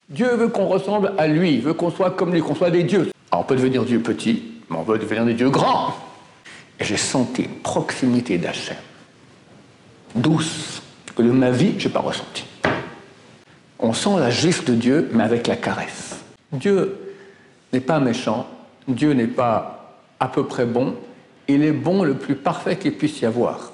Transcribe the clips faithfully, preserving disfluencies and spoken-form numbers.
Dieu veut qu'on ressemble à lui, il veut qu'on soit comme lui, qu'on soit des dieux. Alors on peut devenir Dieu petit, mais on veut devenir des dieux grands. Et j'ai senti une proximité d'Hachem, douce, que de ma vie, je n'ai pas ressenti. On sent la gifle de Dieu, mais avec la caresse. Dieu n'est pas méchant, Dieu n'est pas à peu près bon, il est bon le plus parfait qu'il puisse y avoir.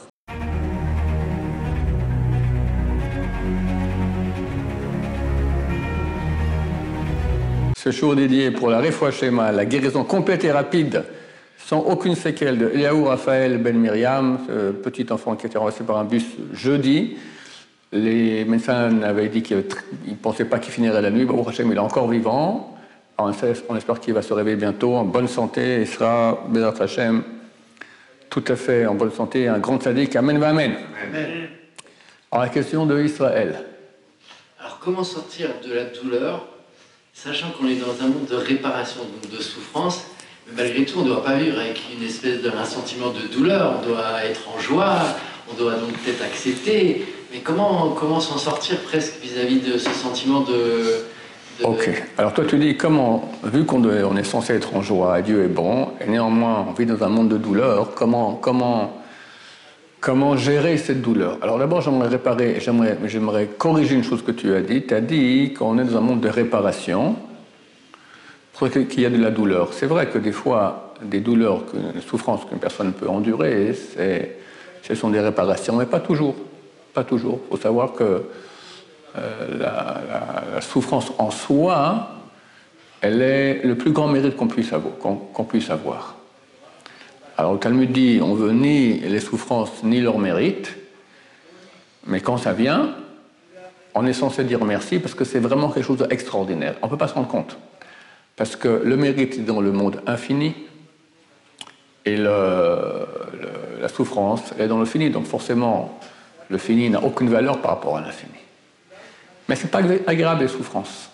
Ce jour dédié pour la Refoua Shema, la guérison complète et rapide, sans aucune séquelle de Eliaou Raphaël Ben Myriam, ce petit enfant qui a été renversé par un bus jeudi. Les médecins avaient dit qu'ils ne pensaient pas qu'il finirait la nuit. Baruch Hashem, il est encore vivant. Alors, on espère qu'il va se réveiller bientôt, en bonne santé, et sera, Bezrat Hashem, tout à fait en bonne santé, un grand tzaddik. Amen, amen. Amen. Alors, la question de Israël. Alors, comment sortir de la douleur, sachant qu'on est dans un monde de réparation, donc de souffrance, mais malgré tout, on ne doit pas vivre avec une espèce d'un sentiment de douleur, on doit être en joie, on doit donc peut-être accepter, mais comment, comment s'en sortir presque vis-à-vis de ce sentiment de... de... Ok, alors toi tu dis, comment, vu qu'on on est censé être en joie, Dieu est bon, et néanmoins on vit dans un monde de douleur, comment, comment, comment gérer cette douleur? Alors d'abord j'aimerais réparer, j'aimerais, j'aimerais corriger une chose que tu as dit, tu as dit qu'on est dans un monde de réparation, qu'il y a de la douleur. C'est vrai que des fois, des douleurs, des souffrances qu'une personne peut endurer, c'est, ce sont des réparations, mais pas toujours. Pas toujours. Il faut savoir que euh, la, la, la souffrance en soi, elle est le plus grand mérite qu'on puisse avoir. Qu'on, qu'on puisse avoir. Alors le Talmud dit, on veut ni les souffrances ni leur mérite, mais quand ça vient, on est censé dire merci parce que c'est vraiment quelque chose d'extraordinaire. On ne peut pas se rendre compte. Parce que le mérite est dans le monde infini et le, le, la souffrance est dans le fini. Donc forcément, le fini n'a aucune valeur par rapport à l'infini. Mais ce n'est pas agréable les souffrances.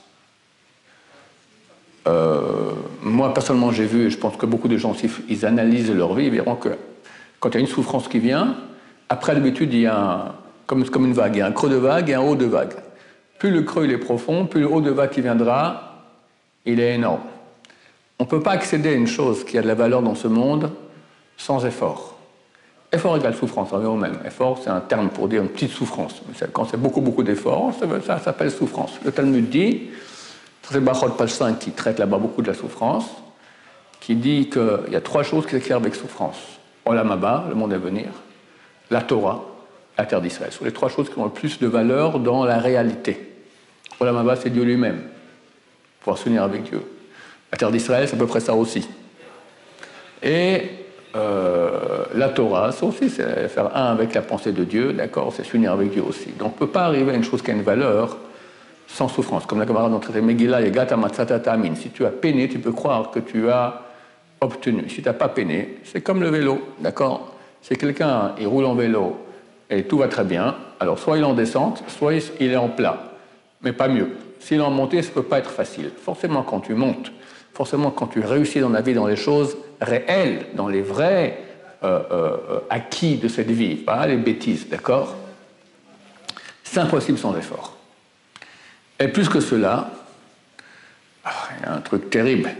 Euh, moi, personnellement, j'ai vu, et je pense que beaucoup de gens, si ils analysent leur vie, ils verront que quand il y a une souffrance qui vient, après d'habitude, il y a un, comme, comme une vague, il y a un creux de vague et un haut de vague. Plus le creux il est profond, plus le haut de vague qui viendra, il est énorme. On ne peut pas accéder à une chose qui a de la valeur dans ce monde sans effort. Effort égale souffrance, on revient au même. Effort, c'est un terme pour dire une petite souffrance. Quand c'est beaucoup, beaucoup d'efforts, ça, ça s'appelle souffrance. Le Talmud dit, c'est Bachot page cinq qui traite là-bas beaucoup de la souffrance, qui dit qu'il y a trois choses qui s'éclairent avec souffrance. Olam Haba, le monde à venir, la Torah, la terre d'Israël. Ce sont les trois choses qui ont le plus de valeur dans la réalité. Olam Haba, c'est Dieu lui-même. Pouvoir s'unir avec Dieu. La terre d'Israël, c'est à peu près ça aussi. Et euh, la Torah, ça aussi, c'est faire un avec la pensée de Dieu, d'accord, c'est s'unir avec Dieu aussi. Donc on ne peut pas arriver à une chose qui a une valeur sans souffrance. Comme la camarade dans le traité Megillah, et Gata Matzata Ta'amin. Si tu as peiné, tu peux croire que tu as obtenu. Si tu n'as pas peiné, c'est comme le vélo, d'accord. Si quelqu'un, il roule en vélo et tout va très bien, alors soit il est en descente, soit il est en plat, mais pas mieux. S'il est en montée, ça ne peut pas être facile. Forcément, quand tu montes, forcément, quand tu réussis dans la vie, dans les choses réelles, dans les vrais euh, euh, acquis de cette vie, pas les bêtises, d'accord? C'est impossible sans effort. Et plus que cela, il y a un truc terrible.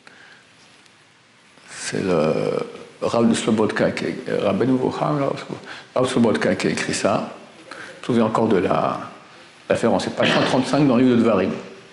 C'est le Rav de Slobodka qui a écrit ça. Je me souviens encore de la... référence, c'est page cent trente-cinq dans le livre de Devarim.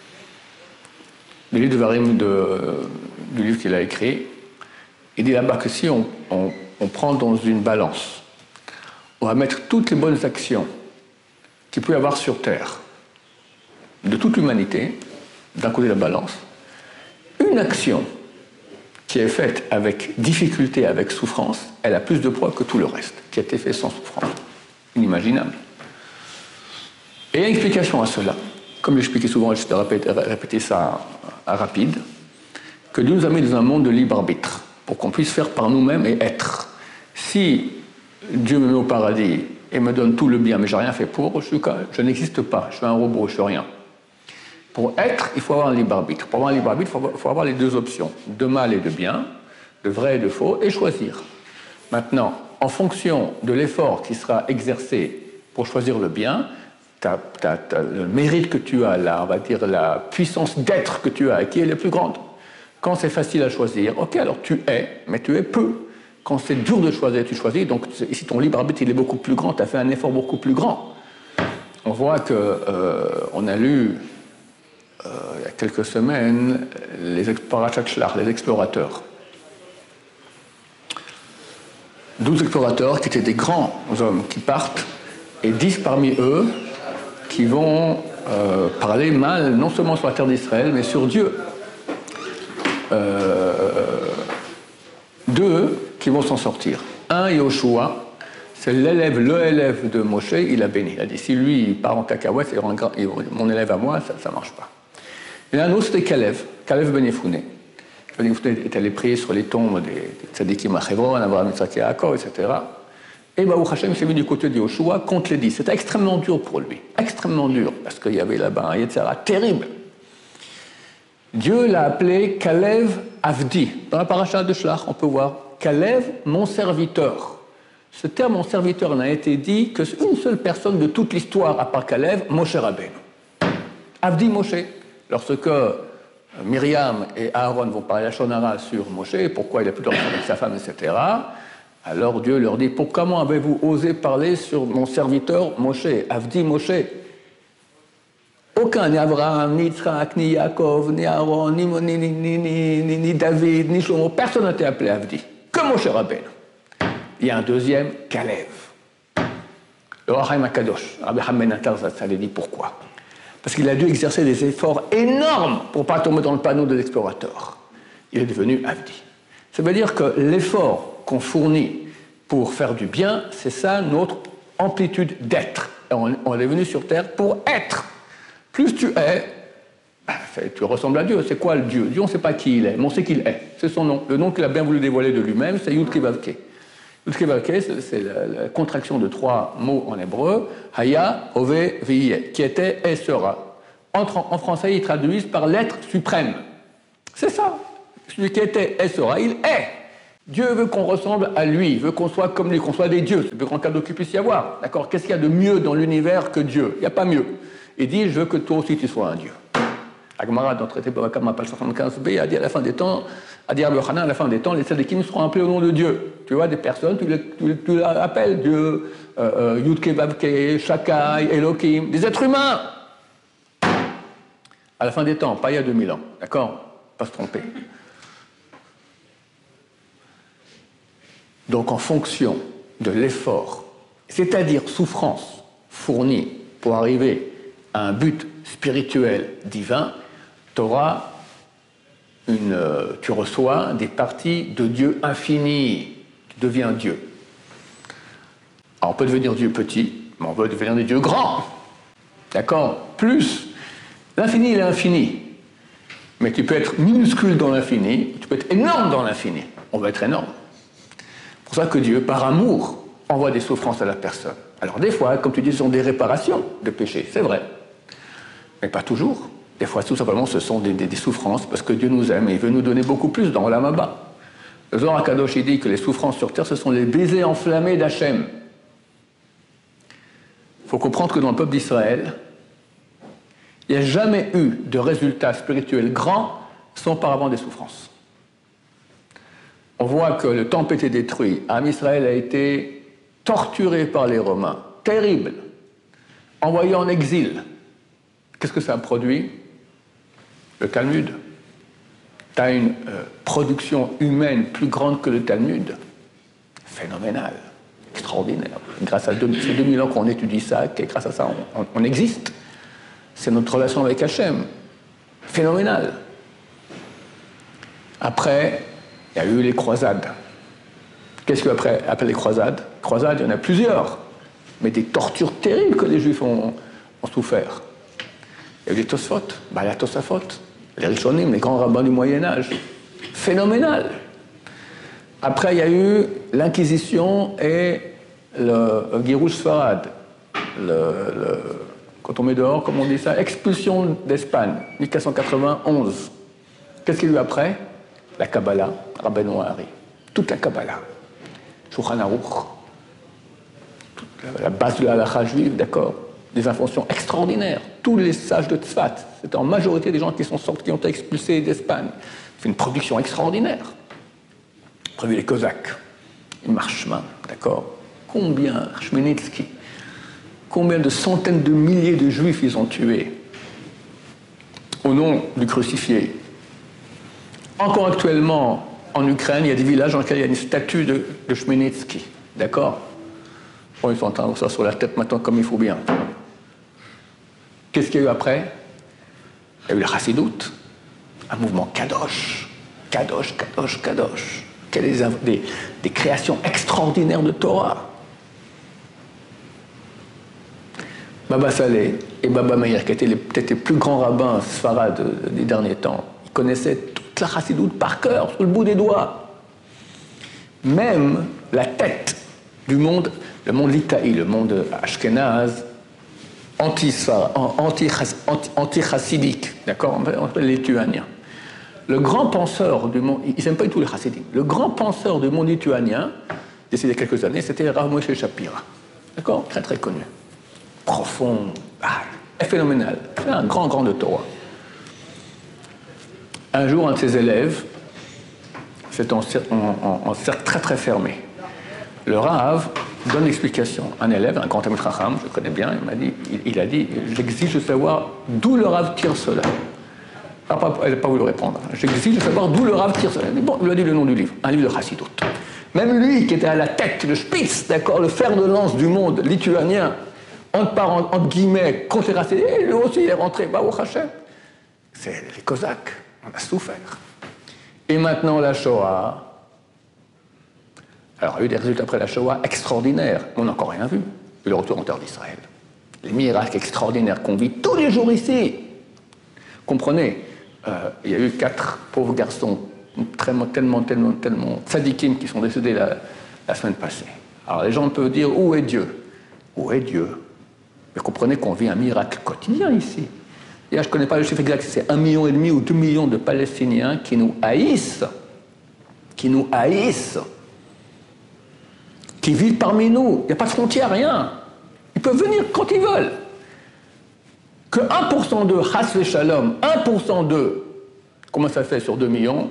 Le livre de Devarim de, du livre qu'il a écrit, il dit là-bas que si on, on, on prend dans une balance, on va mettre toutes les bonnes actions qu'il peut y avoir sur Terre, de toute l'humanité, d'un côté de la balance, une action qui est faite avec difficulté, avec souffrance, elle a plus de poids que tout le reste, qui a été fait sans souffrance. Inimaginable. Et il y a une explication à cela. Comme j'expliquais souvent, je vais répéter, répéter ça à rapide, que Dieu nous a mis dans un monde de libre arbitre, pour qu'on puisse faire par nous-mêmes et être. Si Dieu me met au paradis et me donne tout le bien, mais je n'ai rien fait pour, je, suis, je n'existe pas, je suis un robot, je ne suis rien. Pour être, il faut avoir un libre arbitre. Pour avoir un libre arbitre, il faut, faut avoir les deux options, de mal et de bien, de vrai et de faux, et choisir. Maintenant, en fonction de l'effort qui sera exercé pour choisir le bien, ta, ta, ta, le mérite que tu as, là, on va dire la puissance d'être que tu as, qui est la plus grande. Quand c'est facile à choisir, ok, alors tu es, mais tu es peu. Quand c'est dur de choisir, tu choisis. Donc ici, ton libre arbitre, il est beaucoup plus grand, tu as fait un effort beaucoup plus grand. On voit qu'on euh, a lu, euh, il y a quelques semaines, les, les explorateurs. douze explorateurs qui étaient des grands hommes qui partent, et dix parmi eux qui vont euh, parler mal, non seulement sur la terre d'Israël, mais sur Dieu. Euh, deux qui vont s'en sortir. Un, Yoshua, c'est l'élève, le élève de Moshe, il a béni. Il a dit, si lui, il part en cacahuète, c'est mon élève à moi, ça ne marche pas. Et un autre, c'était Kalev, Kalev Ben Yefouné. Ben Yefouné est allé prier sur les tombes des, des tzadikim à Hebron, Abraham, Yitzhak, Yaakov, et cetera. Et Baruch Hashem s'est mis du côté de Yoshua contre les dix. C'était extrêmement dur pour lui, extrêmement dur, parce qu'il y avait là-bas un Yetzirah terrible. Dieu l'a appelé Kalev Avdi. Dans la paracha de Shlach, on peut voir Kalev, mon serviteur. Ce terme, mon serviteur, n'a été dit qu'une seule personne de toute l'histoire, à part Kalev, Moshe Rabbeinu. Avdi Moshe. Lorsque Myriam et Aaron vont parler à Shonara sur Moshe, pourquoi il a plus de relation avec sa femme, et cetera, alors Dieu leur dit, pour comment avez-vous osé parler sur mon serviteur Moshe, Avdi Moshe? Aucun, ni Abraham, ni Yitzhak, ni Yaakov, ni Aaron, ni, ni, ni, ni, ni, ni David, ni Shlomo, personne n'a été appelé Avdi, que Moshe Rabbeinu. Il y a un deuxième, Kalev. Le Rachaim HaKadosh, Rabbi Hamen Atar Zatzal, dit pourquoi? Parce qu'il a dû exercer des efforts énormes pour ne pas tomber dans le panneau de l'explorateur. Il est devenu Avdi. Ça veut dire que l'effort qu'on fournit pour faire du bien, c'est ça notre amplitude d'être. On, on est venu sur Terre pour être. Plus tu es, tu ressembles à Dieu. C'est quoi le Dieu? Dieu, on ne sait pas qui il est, mais on sait qu'il est. C'est son nom. Le nom qu'il a bien voulu dévoiler de lui-même, c'est Yud Kei Vav Kei. Yud Kei Vav Kei, c'est la, la contraction de trois mots en hébreu, Haya, Ove, Viye, qui était et sera. En, en français, ils traduisent par l'être suprême. C'est ça. Celui qui était et sera, il est. Dieu veut qu'on ressemble à lui, il veut qu'on soit comme lui, qu'on soit des dieux. C'est le plus grand cadeau qu'il puisse y avoir. D'accord? Qu'est-ce qu'il y a de mieux dans l'univers que Dieu? Il n'y a pas mieux. Il dit, je veux que toi aussi tu sois un dieu. Agmara, dans le traité Babakama, page soixante-quinze b, a dit à la fin des temps, a dit à Yochanan, à la fin des temps, les tzadikim seront appelés au nom de Dieu. Tu vois, des personnes, tu les, tu, tu les appelles Dieu, euh, Yud Kei Vav Kei, Shakai, Elohim, des êtres humains. À la fin des temps, pas il y a deux mille ans. D'accord? Pas se tromper. Donc, en fonction de l'effort, c'est-à-dire souffrance fournie pour arriver à un but spirituel divin, t'auras une, euh, tu reçois des parties de Dieu infini. Tu deviens Dieu. Alors, on peut devenir Dieu petit, mais on peut devenir des dieux grands. D'accord? Plus, l'infini, il est infini. Mais tu peux être minuscule dans l'infini, tu peux être énorme dans l'infini. On va être énorme. C'est pour ça que Dieu, par amour, envoie des souffrances à la personne. Alors des fois, comme tu dis, ce sont des réparations de péchés, c'est vrai. Mais pas toujours. Des fois, tout simplement, ce sont des, des, des souffrances parce que Dieu nous aime et il veut nous donner beaucoup plus dans l'âme bas. Le Zohar HaKadosh, il dit que les souffrances sur terre, ce sont les baisers enflammés d'Hachem. Il faut comprendre que dans le peuple d'Israël, il n'y a jamais eu de résultat spirituel grand sans auparavant des souffrances. On voit que le temple était détruit. Am Israël a été torturé par les Romains. Terrible. Envoyé en exil. Qu'est-ce que ça a produit? Le Talmud. Tu as une euh, production humaine plus grande que le Talmud. Phénoménal. Extraordinaire. Grâce à deux, ces deux mille ans qu'on étudie ça, et grâce à ça, on, on, on existe. C'est notre relation avec Hachem. Phénoménal. Après, il y a eu les croisades. Qu'est-ce qu'il y a après, après les croisades? Croisades, il y en a plusieurs. Mais des tortures terribles que les Juifs ont, ont souffert. Il y a eu les Tosfot, bah, la Tosafot, les Rishonim, les grands rabbins du Moyen-Âge. Phénoménal. Après, il y a eu l'Inquisition et le Girouj Sfarad. Le, le, quand on met dehors, comme on dit ça, expulsion d'Espagne, mille quatre cent quatre-vingt-onze. Qu'est-ce qu'il y a eu après? La Kabbalah, Rabbeinu Hari. Toute la Kabbalah. Shulchan Aruch. La base de la halakha juive, d'accord. des inventions extraordinaires. Tous les sages de Tzfat, c'est en majorité des gens qui sont sortis, qui ont été expulsés d'Espagne. C'est une production extraordinaire. Prévu les Cosaques, les Marchemain, d'accord. Combien, Chmielnicki, combien de centaines de milliers de Juifs ils ont tués au nom du crucifié. Encore actuellement, en Ukraine, il y a des villages dans lesquels il y a une statue de, de Chmielnicki, d'accord. Bon, ils sont en train de ça sur la tête maintenant comme il faut bien. Qu'est-ce qu'il y a eu après? Il y a eu le Chassidoute, un mouvement Kadosh, Kadosh, Kadosh, Kadosh. Quelles des, des, des créations extraordinaires de Torah. Baba Saleh et Baba Meir, qui étaient peut-être les plus grands rabbins sfarades des derniers temps, ils connaissaient toute la Chassidoute par cœur, sur le bout des doigts. Même la tête du monde, le monde litaï, le monde ashkénaze, anti-chassidique, d'accord, on appelle les lituaniens. Le grand penseur du monde, ils n'aiment pas du tout les chassidim, le grand penseur du monde lituanien, d'ici il quelques années, c'était Rav Moshe Shapira, d'accord, très très connu, profond, ah, phénoménal, c'est un grand grand de Torah. Un jour, un de ses élèves, c'est en, en, en cercle très très fermé. Le Rav donne l'explication. Un élève, un grand Talmid Chacham, je connais bien, il m'a dit, il, il a dit, j'exige de savoir d'où le Rav tire cela. Ah, pas, elle n'a pas voulu répondre. J'exige de savoir d'où le Rav tire cela. Mais bon, il lui a dit le nom du livre, un livre de Chassidoute. Même lui, qui était à la tête, le Spitz, d'accord, le fer de lance du monde lituanien, entre, entre guillemets, contre les racides, lui aussi il est rentré, bah, au Hachem. C'est les Cosaques, on a souffert. Et maintenant la Shoah. Alors, il y a eu des résultats après la Shoah extraordinaires, mais on n'a encore rien vu. Et le retour en terre d'Israël. Les miracles extraordinaires qu'on vit tous les jours ici. Comprenez, euh, il y a eu quatre pauvres garçons, tellement, tellement, tellement, tellement tzadikim qui sont décédés la, la semaine passée. Alors, les gens peuvent dire, où est Dieu? Où est Dieu? Mais comprenez qu'on vit un miracle quotidien ici. Et là, je ne connais pas le chiffre exact, c'est un million et demi ou deux millions de Palestiniens qui nous haïssent, qui nous haïssent, qui vivent parmi nous. Il n'y a pas de frontière, rien. Ils peuvent venir quand ils veulent. Que un pour cent d'eux, Chas Shalom, un pour cent d'eux, comment ça fait sur deux millions?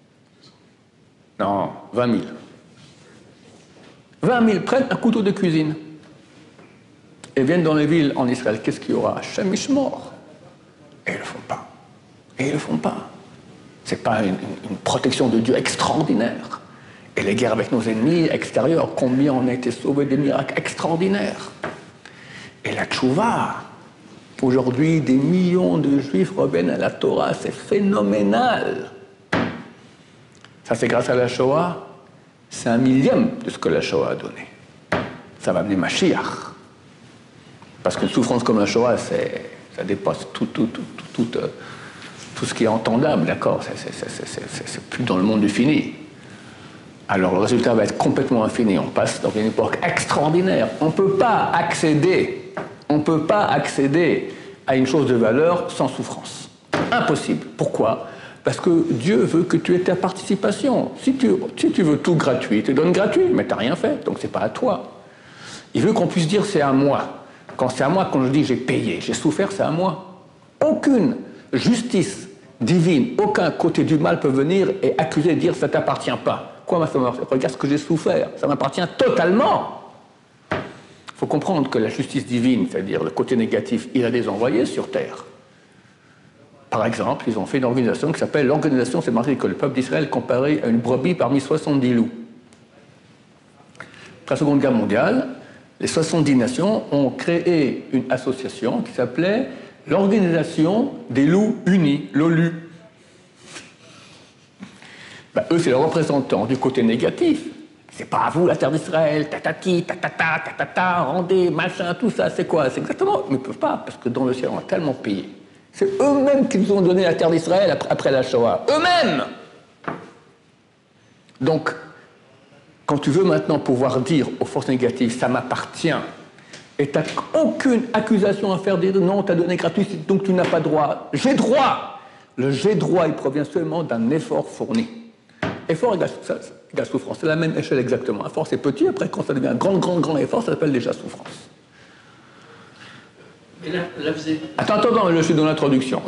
Non, vingt mille. vingt mille prennent un couteau de cuisine et viennent dans les villes en Israël. Qu'est-ce qu'il y aura? Hashem Mishmor. Et ils ne le font pas. Et ils ne le font pas. Ce n'est pas une, une protection de Dieu extraordinaire. Et les guerres avec nos ennemis extérieurs, combien on a été sauvés des miracles extraordinaires. Et la tchouva, aujourd'hui, des millions de juifs reviennent à la Torah, c'est phénoménal. Ça, c'est grâce à la Shoah, c'est un millième de ce que la Shoah a donné. Ça va amener Mashiach. Parce qu'une souffrance comme la Shoah, c'est, ça dépasse tout, tout, tout, tout, tout, tout ce qui est entendable, d'accord, c'est, c'est, c'est, c'est, c'est, c'est plus dans le monde du fini. Alors le résultat va être complètement infini. On passe dans une époque extraordinaire. On ne peut pas accéder, on ne peut pas accéder à une chose de valeur sans souffrance. Impossible. Pourquoi? Parce que Dieu veut que tu aies ta participation. Si tu, si tu veux tout gratuit, il te donne gratuit, mais tu n'as rien fait, donc ce n'est pas à toi. Il veut qu'on puisse dire c'est à moi. Quand c'est à moi, quand je dis j'ai payé, j'ai souffert, c'est à moi. Aucune justice divine, aucun côté du mal peut venir et accuser, dire ça ne t'appartient pas. Quoi, ma femme? Regarde ce que j'ai souffert, ça m'appartient totalement. Il faut comprendre que la justice divine, c'est-à-dire le côté négatif, il a des envoyés sur terre. Par exemple, ils ont fait une organisation qui s'appelle l'organisation, c'est marqué que le peuple d'Israël comparé à une brebis parmi soixante-dix loups. Après la Seconde Guerre mondiale, les soixante-dix nations ont créé une association qui s'appelait l'Organisation des loups unis, l'O L U. Ben, eux, c'est les représentants du côté négatif. C'est pas à vous la terre d'Israël, tatati, tatata, tatata, rendez, machin, tout ça, c'est quoi? C'est exactement. Mais ils ne peuvent pas, parce que dans le ciel, on a tellement payé. C'est eux-mêmes qui nous ont donné la terre d'Israël après, après la Shoah. Eux-mêmes! Donc, quand tu veux maintenant pouvoir dire aux forces négatives, ça m'appartient, et tu n'as aucune accusation à faire, dire non, tu as donné gratuit, donc tu n'as pas droit. J'ai droit! Le j'ai droit, il provient seulement d'un effort fourni. Effort égale, égale souffrance, c'est la même échelle exactement. Effort c'est petit, après quand ça devient un grand, grand, grand effort, ça s'appelle déjà souffrance. Mais là, là vous êtes... Attends, attends, attends, je suis dans l'introduction.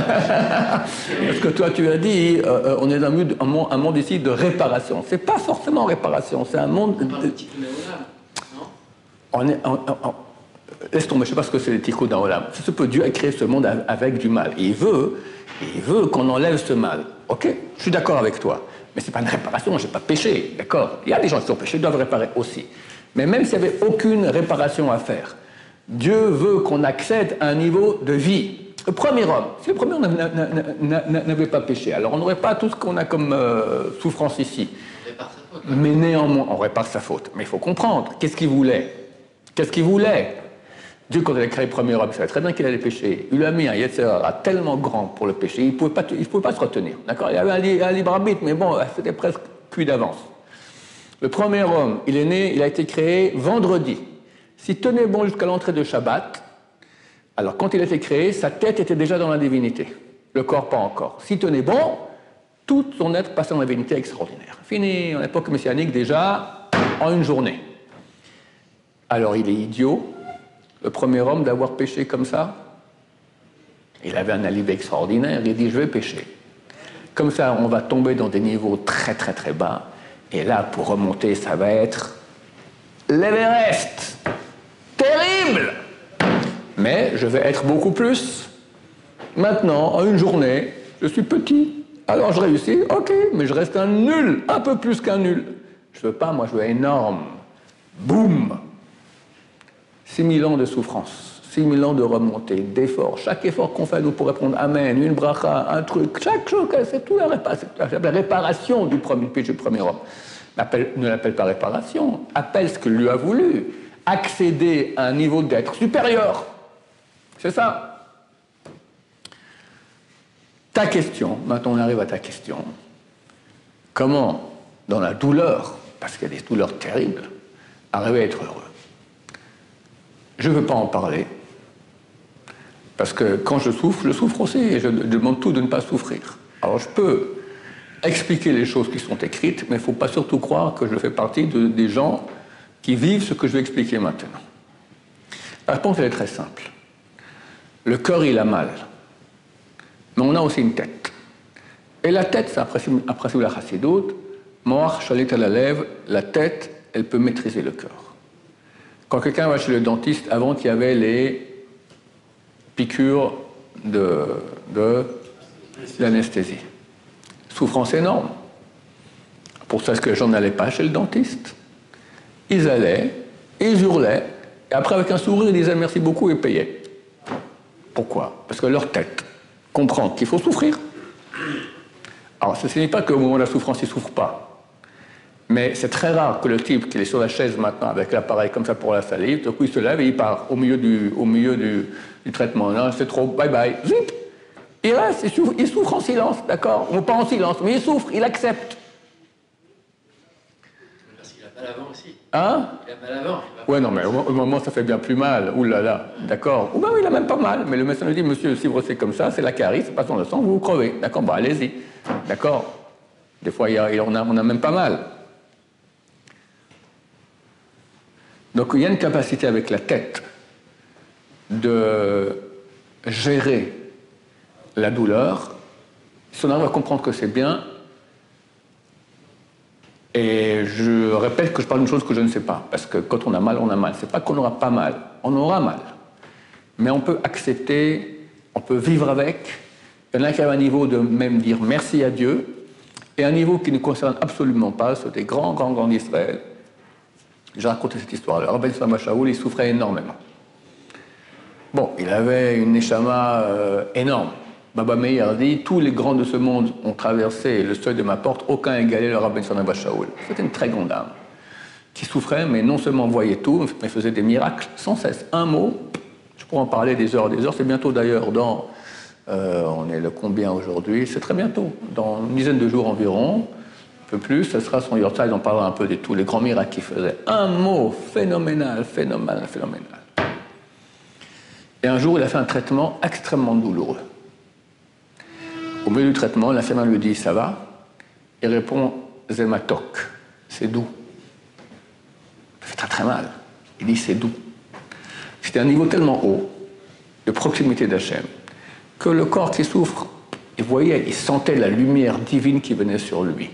Parce que toi, tu as dit, euh, on est dans un monde, un monde, un monde ici de réparation. C'est pas forcément réparation, c'est un monde... On parle de tikkun olam, non? On est, on, on, laisse tomber, je ne sais pas ce que c'est les tikkun olam. C'est ce que Dieu a créé ce monde avec du mal. Et il veut, il veut qu'on enlève ce mal. Ok, je suis d'accord avec toi. Mais ce n'est pas une réparation, je n'ai pas péché, d'accord? Il y a des gens qui ont péché, ils doivent réparer aussi. Mais même s'il n'y avait aucune réparation à faire, Dieu veut qu'on accède à un niveau de vie. Le premier homme, si le premier homme n'avait pas péché, alors on n'aurait pas tout ce qu'on a comme euh, souffrance ici. On répare sa faute. Mais néanmoins, on répare sa faute. Mais il faut comprendre, qu'est-ce qu'il voulait? Qu'est-ce qu'il voulait? Dieu, quand il a créé le premier homme, il savait très bien qu'il allait pécher. Il lui a mis un Yetzer Hara tellement grand pour le péché, il ne pouvait, pouvait pas se retenir. D'accord? Il avait un, un libre arbitre, mais bon, c'était presque cuit d'avance. Le premier homme, il est né, il a été créé vendredi. S'il tenait bon jusqu'à l'entrée de Shabbat, alors quand il a été créé, sa tête était déjà dans la divinité. Le corps, pas encore. S'il tenait bon, tout son être passait dans la divinité extraordinaire. Fini, en époque messianique déjà, en une journée. Alors il est idiot, le premier homme, d'avoir péché comme ça. Il avait un alibi extraordinaire, il dit je vais pécher. Comme ça, on va tomber dans des niveaux très très très bas. Et là, pour remonter, ça va être l'Everest. Terrible! Mais je vais être beaucoup plus. Maintenant, en une journée, je suis petit. Alors je réussis, ok, mais je reste un nul, un peu plus qu'un nul. Je veux pas, moi je veux énorme. Boum! six mille ans de souffrance, six mille ans de remontée, d'efforts. Chaque effort qu'on fait, nous pour répondre Amen, une bracha, un truc, chaque chose, c'est tout la réparation, la réparation du premier péché du premier homme. Appelle, ne l'appelle pas réparation, appelle ce que lui a voulu. Accéder à un niveau d'être supérieur. C'est ça. Ta question, maintenant on arrive à ta question. Comment, dans la douleur, parce qu'il y a des douleurs terribles, arriver à être heureux? Je ne veux pas en parler, parce que quand je souffre, je souffre aussi, et je demande tout de ne pas souffrir. Alors je peux expliquer les choses qui sont écrites, mais il ne faut pas surtout croire que je fais partie de, des gens qui vivent ce que je vais expliquer maintenant. La réponse, elle est très simple. Le cœur, il a mal, mais on a aussi une tête. Et la tête, c'est un principe, un principe de la chassidoute, moach shalit à la lèvre, la tête, elle peut maîtriser le cœur. Quand quelqu'un va chez le dentiste, avant qu'il y avait les piqûres de, de, d'anesthésie. Souffrance énorme. Pour ça, est-ce que les gens n'allaient pas chez le dentiste? Ils allaient, ils hurlaient, et après, avec un sourire, ils disaient merci beaucoup et payaient. Pourquoi? Parce que leur tête comprend qu'il faut souffrir. Alors, ce n'est pas qu'au moment de la souffrance, ils ne souffrent pas. Mais c'est très rare que le type qui est sur la chaise maintenant avec l'appareil comme ça pour la salive, tout coup il se lève et il part au milieu du, au milieu du, du traitement. Non, c'est trop, bye bye, zip. Il reste, il souffre, il souffre en silence, d'accord? Ou pas en silence, mais il souffre, il accepte. Parce qu'il n'a pas l'avant aussi. Hein? Il n'a pas l'avant. Ouais, non, mais au, au moment ça fait bien plus mal. Ouh là là, d'accord. Ou ben oui, il a même pas mal. Mais le médecin lui dit, monsieur, si vous restez comme ça, c'est la carie, c'est pas dans le sang, vous vous crevez. D'accord, bon, allez-y. D'accord. Des fois, il y a, on, a, on a même pas mal. Donc il y a une capacité avec la tête de gérer la douleur. Si on arrive à comprendre que c'est bien, et je répète que je parle d'une chose que je ne sais pas, parce que quand on a mal, on a mal. C'est pas qu'on n'aura pas mal, on aura mal. Mais on peut accepter, on peut vivre avec. Il y en a qui ont un niveau de même dire merci à Dieu, et un niveau qui ne concerne absolument pas, ceux des grands, grands, grands d'Israël. J'ai raconté cette histoire. Le Rabbi Shlomo Shaul, il souffrait énormément. Bon, il avait une neshama euh, énorme. Baba Meir dit, tous les grands de ce monde ont traversé le seuil de ma porte, aucun égalait le Rabbi Shlomo Shaul. C'était une très grande âme, qui souffrait, mais non seulement voyait tout, mais faisait des miracles sans cesse. Un mot, je pourrais en parler des heures et des heures, c'est bientôt d'ailleurs dans, euh, on est le combien aujourd'hui, c'est très bientôt, dans une dizaine de jours environ, un peu plus, ce sera son Yortzeit, on parlera un peu de tous les grands miracles qu'il faisait. Un mot phénoménal, phénoménal, phénoménal. Et un jour, il a fait un traitement extrêmement douloureux. Au milieu du traitement, l'infirmière lui dit « ça va ?» Il répond « zematok », c'est doux. Ça fait très très mal. Il dit « c'est doux ». C'était un niveau tellement haut de proximité d'Hachem, que le corps qui souffre, il voyait, il sentait la lumière divine qui venait sur lui.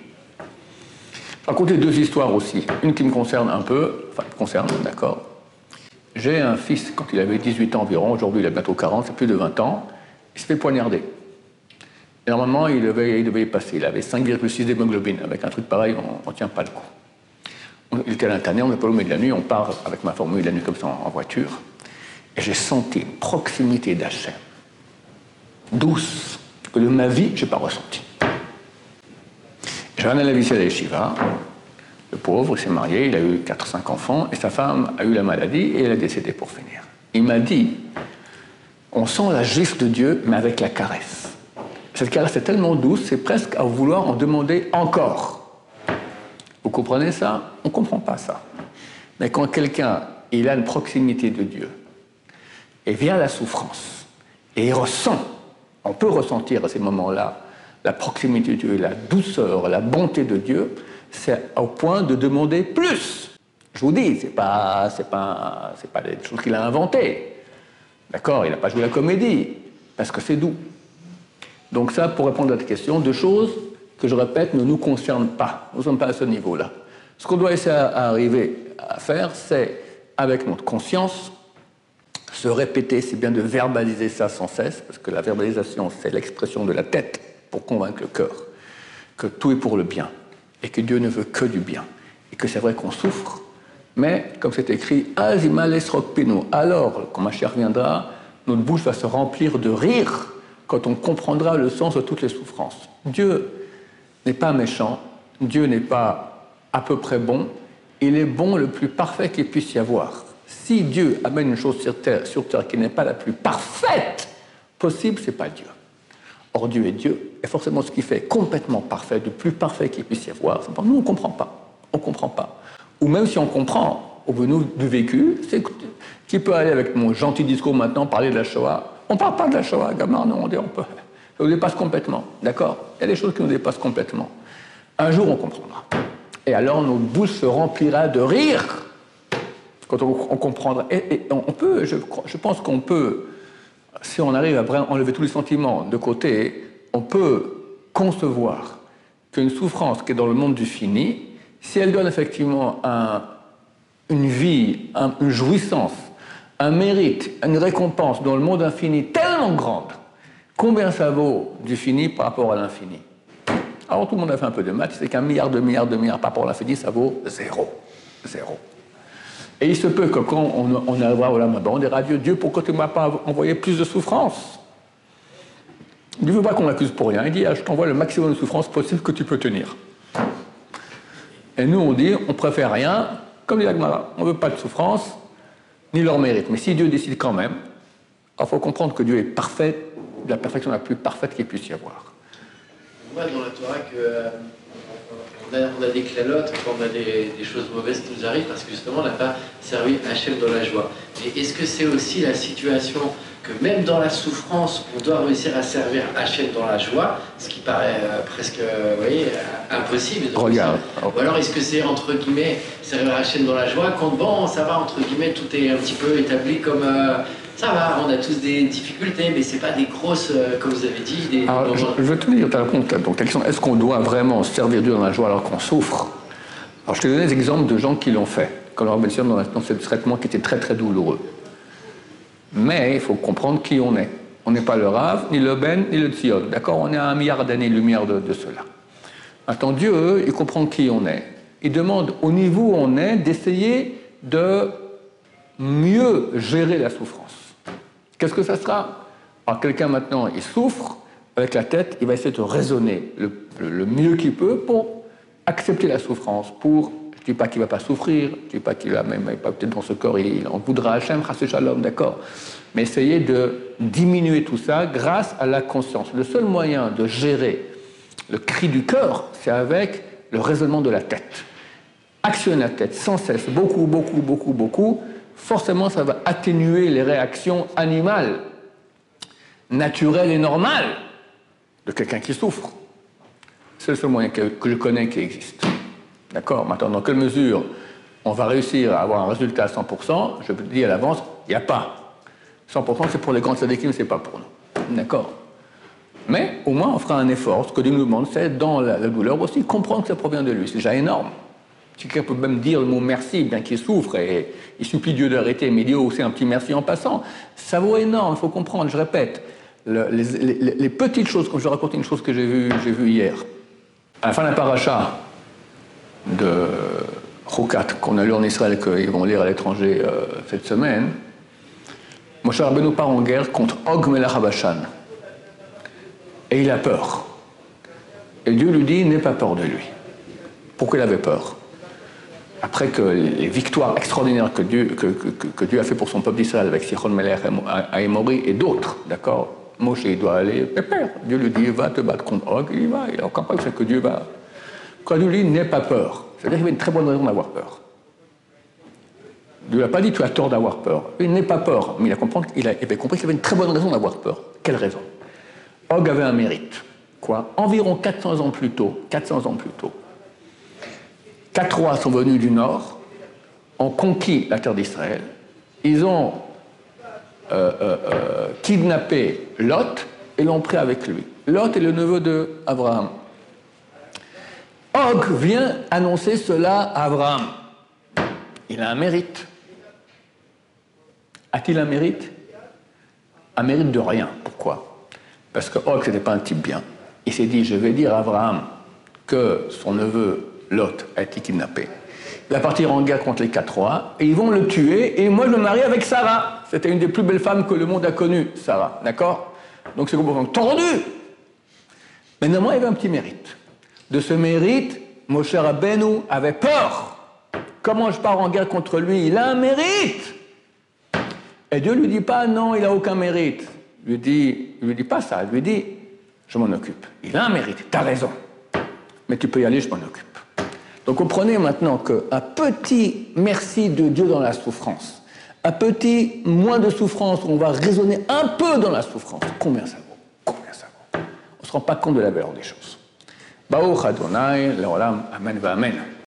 Je vais raconter deux histoires aussi, une qui me concerne un peu, enfin, me concerne, d'accord. J'ai un fils, quand il avait dix-huit ans environ, aujourd'hui il a bientôt quarante, c'est plus de vingt ans, il se fait poignarder. Et normalement, il devait, il devait y passer, il avait cinq virgule six d'hémoglobine, avec un truc pareil, on ne tient pas le coup. Il était à l'internat, on n'est pas au milieu de la nuit, on part avec ma formule la nuit comme ça en, en voiture, et j'ai senti une proximité d'Hachem, douce, que de ma vie, je n'ai pas ressenti. J'ai un à visiter à la yeshiva, le pauvre, il s'est marié, il a eu quatre cinq enfants, et sa femme a eu la maladie, et elle est décédée pour finir. Il m'a dit, on sent la gifle de Dieu, mais avec la caresse. Cette caresse est tellement douce, c'est presque à vouloir en demander encore. Vous comprenez ça? On ne comprend pas ça. Mais quand quelqu'un, il a une proximité de Dieu, et vient la souffrance, et il ressent, on peut ressentir à ces moments-là, la proximité de Dieu, la douceur, la bonté de Dieu, c'est au point de demander plus. Je vous dis, ce n'est pas, c'est pas, c'est pas des choses qu'il a inventées. D'accord? Il n'a pas joué la comédie, parce que c'est doux. Donc ça, pour répondre à ta question, deux choses que je répète ne nous concernent pas. Nous ne sommes pas à ce niveau-là. Ce qu'on doit essayer à arriver à faire, c'est, avec notre conscience, se répéter, c'est bien de verbaliser ça sans cesse, parce que la verbalisation, c'est l'expression de la tête pour convaincre le cœur que tout est pour le bien, et que Dieu ne veut que du bien, et que c'est vrai qu'on souffre, mais, comme c'est écrit, « Azima lesrok pino », alors, quand Mashiach viendra, notre bouche va se remplir de rire quand on comprendra le sens de toutes les souffrances. Dieu n'est pas méchant, Dieu n'est pas à peu près bon, il est bon le plus parfait qu'il puisse y avoir. Si Dieu amène une chose sur terre, sur terre qui n'est pas la plus parfaite possible, ce n'est pas Dieu. Or, Dieu est Dieu, et forcément ce qui fait complètement parfait, le plus parfait qu'il puisse y avoir, c'est pas, nous on ne comprend pas. On ne comprend pas. Ou même si on comprend, au bout du vécu, c'est qui peut aller avec mon gentil discours maintenant parler de la Shoah. On ne parle pas de la Shoah, gamin, non, on dit on peut. Ça nous dépasse complètement, d'accord? Il y a des choses qui nous dépassent complètement. Un jour, on comprendra. Et alors, notre bouche se remplira de rire quand on, on comprendra. Et, et on peut, je, je pense qu'on peut, si on arrive à enlever tous les sentiments de côté, on peut concevoir qu'une souffrance qui est dans le monde du fini, si elle donne effectivement un, une vie, un, une jouissance, un mérite, une récompense dans le monde infini tellement grande, combien ça vaut du fini par rapport à l'infini? Alors tout le monde a fait un peu de maths, c'est qu'un milliard de milliards de milliards par rapport à l'infini, ça vaut zéro. Zéro. Et il se peut que quand on, on a voilà, on dira Dieu, Dieu, pourquoi tu ne m'as pas envoyé plus de souffrance? Dieu ne veut pas qu'on l'accuse pour rien. Il dit, ah, je t'envoie le maximum de souffrance possible que tu peux tenir. Et nous, on dit, on préfère rien, comme dit l'Agmara, on ne veut pas de souffrance, ni leur mérite. Mais si Dieu décide quand même, il faut comprendre que Dieu est parfait, de la perfection la plus parfaite qu'il puisse y avoir. On voit dans la Torah que euh, on, a, on a des clalotes quand on a des, des choses mauvaises qui nous arrivent parce que justement on n'a pas servi Hachem dans la joie. Et est-ce que c'est aussi la situation que même dans la souffrance, on doit réussir à servir Hachem dans la joie, ce qui paraît euh, presque, euh, vous voyez, euh, impossible. Regarde. Ou alors est-ce que c'est entre guillemets servir Hachem dans la joie quand bon, ça va entre guillemets, tout est un petit peu établi comme euh, ça va, on a tous des difficultés, mais c'est pas des grosses, euh, comme vous avez dit. Des, alors, des... Je, je vais te dire ta réponse. Donc la question, est-ce qu'on doit vraiment servir Dieu dans la joie alors qu'on souffre? Alors je te donne des exemples de gens qui l'ont fait, comme leur mentionne dans, dans ce traitement qui était très très douloureux. Mais il faut comprendre qui on est. On n'est pas le Rav, ni le Ben, ni le Tzion. D'accord? On est à un milliard d'années-lumière de, de cela. Maintenant, Dieu, il comprend qui on est. Il demande, au niveau où on est, d'essayer de mieux gérer la souffrance. Qu'est-ce que ça sera? Alors, quelqu'un maintenant, il souffre, avec la tête, il va essayer de raisonner le, le, le mieux qu'il peut pour accepter la souffrance, pour... Je ne dis pas qu'il ne va pas souffrir, je ne dis pas qu'il va même, peut-être dans ce corps, il en voudra Hachem, Chassé Shalom, d'accord. Mais essayer de diminuer tout ça grâce à la conscience. Le seul moyen de gérer le cri du cœur, c'est avec le raisonnement de la tête. Actionner la tête sans cesse, beaucoup, beaucoup, beaucoup, beaucoup, forcément ça va atténuer les réactions animales, naturelles et normales de quelqu'un qui souffre. C'est le seul moyen que, que je connais qui existe. D'accord? Maintenant, dans quelle mesure on va réussir à avoir un résultat à cent pour cent, je vous dis à l'avance, il n'y a pas. cent pour cent c'est pour les grands tzadikim, c'est pas pour nous. D'accord? Mais au moins on fera un effort. Ce que Dieu nous demande, c'est dans la, la douleur aussi comprendre que ça provient de lui. C'est déjà énorme. Si quelqu'un peut même dire le mot merci, bien qu'il souffre, et il supplie Dieu d'arrêter, mais il dit aussi un petit merci en passant, ça vaut énorme, il faut comprendre, je répète. Le, les, les, les petites choses, comme je vais raconter une chose que j'ai vue j'ai vu hier. À la fin de la paracha de Chokat, qu'on a lu en Israël, qu'ils vont lire à l'étranger euh, cette semaine, Moshe Rabbeinu part en guerre contre Og Melech HaBashan. Et il a peur. Et Dieu lui dit, n'aie pas peur de lui. Pourquoi il avait peur? Après que les victoires extraordinaires que Dieu, que, que, que Dieu a fait pour son peuple d'Israël avec Sichon Melech Aémori et d'autres, d'accord, Moshe il doit aller pépère. Dieu lui dit, va te battre contre Og, il va, il a encore pas fait que Dieu va. Quand Dieu lui dit, n'aie pas peur, c'est-à-dire qu'il y avait une très bonne raison d'avoir peur. Dieu ne lui a pas dit, tu as tort d'avoir peur. Il n'est pas peur, mais il a compris, il a, il avait compris qu'il y avait une très bonne raison d'avoir peur. Quelle raison? Og avait un mérite. Quoi? Environ quatre cents ans plus tôt, quatre cents ans plus tôt, quatre rois sont venus du nord, ont conquis la terre d'Israël, ils ont euh, euh, euh, kidnappé Lot et l'ont pris avec lui. Lot est le neveu d'Abraham. Og vient annoncer cela à Abraham. Il a un mérite. A-t-il un mérite? Un mérite de rien. Pourquoi? Parce que Og, ce n'était pas un type bien. Il s'est dit, je vais dire à Abraham que son neveu Lot a été kidnappé. Il va partir en guerre contre les quatre rois, et ils vont le tuer, et moi je me marie avec Sarah. C'était une des plus belles femmes que le monde a connues, Sarah. D'accord? Donc c'est complètement tordu. Mais néanmoins, il y avait un petit mérite. De ce mérite, Moshe Rabbeinu avait peur. Comment je pars en guerre contre lui? Il a un mérite. Et Dieu ne lui dit pas, non, il n'a aucun mérite. Il lui dit, il lui dit pas ça, il lui dit, je m'en occupe. Il a un mérite, tu as raison. Mais tu peux y aller, je m'en occupe. Donc comprenez maintenant qu'un petit merci de Dieu dans la souffrance, un petit moins de souffrance où on va raisonner un peu dans la souffrance, combien ça vaut? Combien ça vaut? On ne se rend pas compte de la valeur des choses. Baruch Adonai, Leolam, Amen, Amen.